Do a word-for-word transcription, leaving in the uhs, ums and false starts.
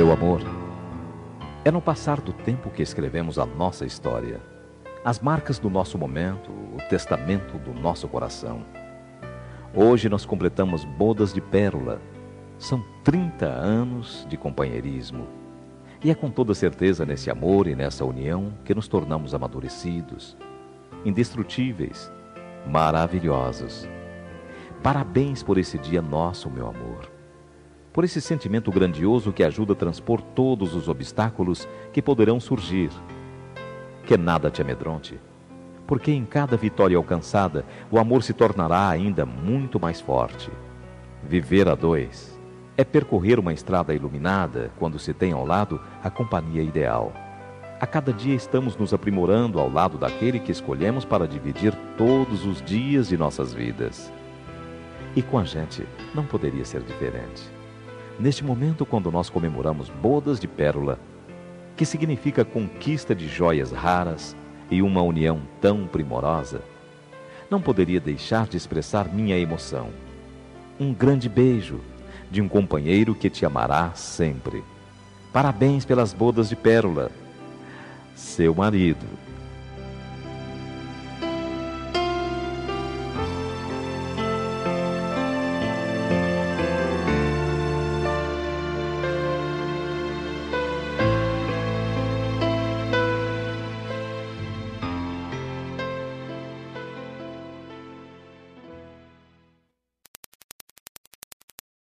Meu amor, é no passar do tempo que escrevemos a nossa história, as marcas do nosso momento, o testamento do nosso coração. Hoje nós completamos bodas de pérola. São trinta anos de companheirismo. E é com toda certeza nesse amor e nessa união que nos tornamos amadurecidos, indestrutíveis, maravilhosos. Parabéns por esse dia nosso, meu amor. Por esse sentimento grandioso que ajuda a transpor todos os obstáculos que poderão surgir. Que nada te amedronte, porque em cada vitória alcançada, o amor se tornará ainda muito mais forte. Viver a dois é percorrer uma estrada iluminada quando se tem ao lado a companhia ideal. A cada dia estamos nos aprimorando ao lado daquele que escolhemos para dividir todos os dias de nossas vidas. E com a gente não poderia ser diferente. Neste momento, quando nós comemoramos bodas de pérola, que significa conquista de joias raras e uma união tão primorosa, não poderia deixar de expressar minha emoção. Um grande beijo de um companheiro que te amará sempre. Parabéns pelas bodas de pérola, seu marido.